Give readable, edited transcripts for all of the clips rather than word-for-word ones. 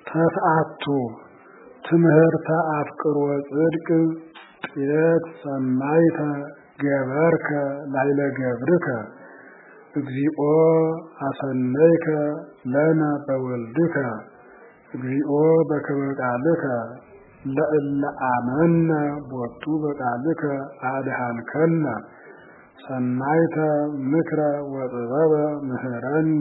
ተስዓቱ ትምህርተ አፍቅሮ ጽድቅ ጥየት ሰማይተ ገበርከ ላይለ ገብርከ እግዚኦ አሰነይከ ለነ በወልድከ እግዚኦ በክብረ ቃልከ ለእለ አመነ ቦቱ በቃልከ አድኃንከነ ሰናይተ ምክረ ወጥበበ ምህረኒ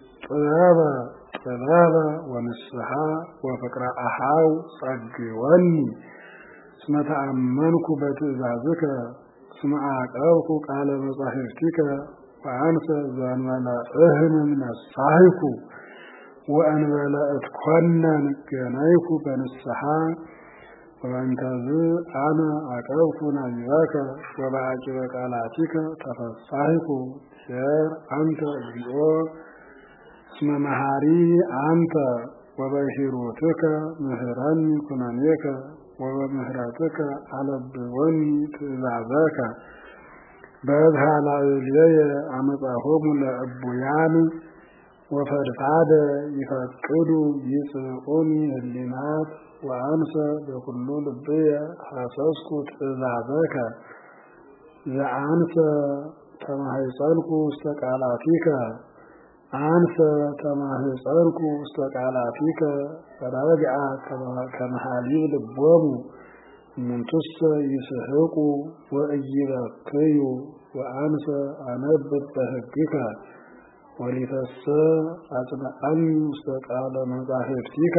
ጥበበ ወንስሐ ወፍቅረ አሃው ጸግወኒ እስመ ተአመንኩ በትእዛዝከ እስመ አቀብኩ ቃለ መጻሕፍቲከ ወአንሰ ዘእንበለ እህምም ነሳሂኩ ወእንበለ እትኰነን ገነይኩ በንስሐ ወእንተዝ አነ አቀብኩ ነቢበከ ወበአቂበ ቃላቲከ ተፈሳሂኩ ኄር አንተ እግዚኦ እስመ መሐሪ አንተ ወበሂሩትከ ምህረኒ ኩነኔከ ወበምህረትከ አለብወኒ ትእዛዘከ በእዝሃ ላዕሌየ አመጻሆሙ ለእቡያን ወፈድፋደ ይፈቅዱ ይጽኡኒ ህሊናት ወአንሰ በኩሉ ልብየ ሐሰስኩ ትእዛዘከ ዘአንሰ ተማህፀንኩ ውስተ ቃላቲከ አንሰ ተማህፀንኩ ውስተ ቃላቲከ ረግዓ ከመሃሊብ ልቦሙ እምንቱሰ ይስሕቁ ወኢይበክዩ ወአንሰ አነብብ በሕግከ ወሊተሰ አጽንዐኒ ውስተ ቃለ መጻሕፍቲከ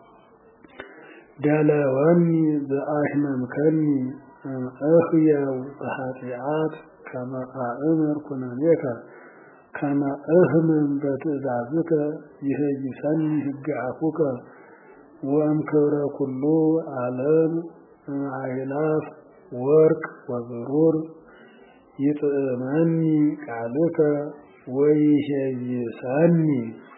ደለወኒ ዘአሕመምከኒ እምእኽየው በኃጢአት ከመ አእምር ኩነኔከ ከመ እህምም በትእዛዝከ ይሄይሰኒ ሕገ አፉከ ወእምክብረ ኩሉ ዓለም እምአእላፍ ወርቅ ወብሩር ይጥዕመኒ ቃልከ ወይሄይሰኒ